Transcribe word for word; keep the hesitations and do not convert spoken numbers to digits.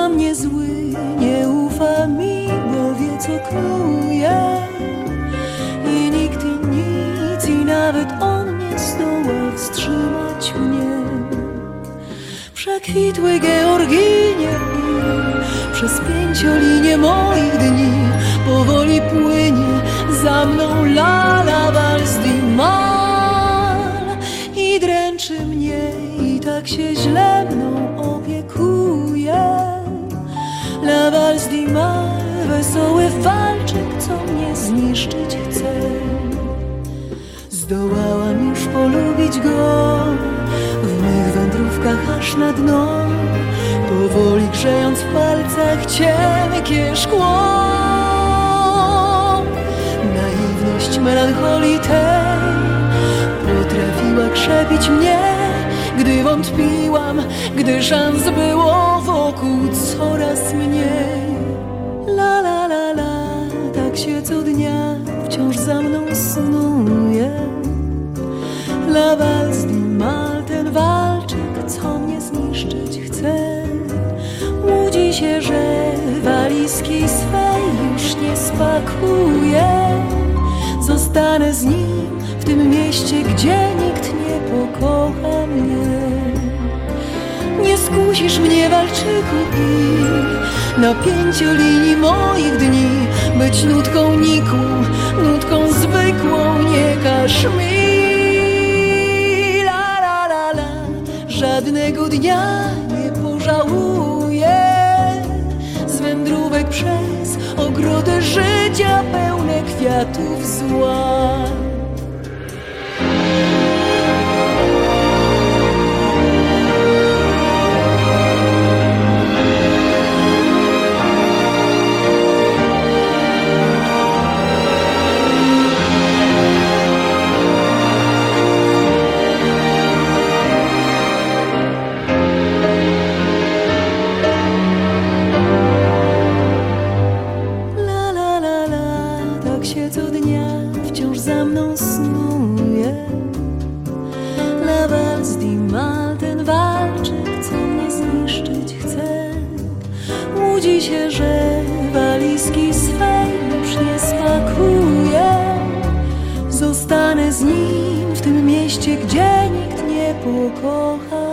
na mnie zły, nie ufa mi, bo wie co knuje. I nikt i nic, i nawet on nie zdoła wstrzymać mnie. Przekwitły Georginie i przez pięciolinię moich dni powoli płynie za mną la la Vals du Mal. I dręczy mnie i tak się źle mną opiekuje. La Vals du Mal, wesoły walczyk, co mnie zniszczyć chce. Zdołałam już polubić go w mych wędrówkach aż na dno, powoli grzejąc w palcach cienkie szkło. Naiwność melancholii tej potrafiła krzepić mnie, gdy wątpiłam, gdy szans było wokół coraz mniej. La la la la, tak się co dnia wciąż za mną snuje. La Vals du Mal, ten walczyk, co mnie zniszczyć chce. Łudzi się, że walizki swej już nie spakuje. Zostanę z nim w tym mieście, gdzie nikt nie pokocha mnie. Nie skusisz mnie, walczyku, i na pięciolinii moich dni być nutką nikłą, nutką zwykłą nie każ mi. La la la la, żadnego dnia nie pożałuję z wędrówek przez ogrody życia pełne kwiatów zła. Co dnia wciąż za mną snuje. La Vals du Mal, ten walczyk, co mnie zniszczyć chce. Łudzi się, że walizki swej już nie spakuje. Zostanę z nim w tym mieście, gdzie nikt nie pokocha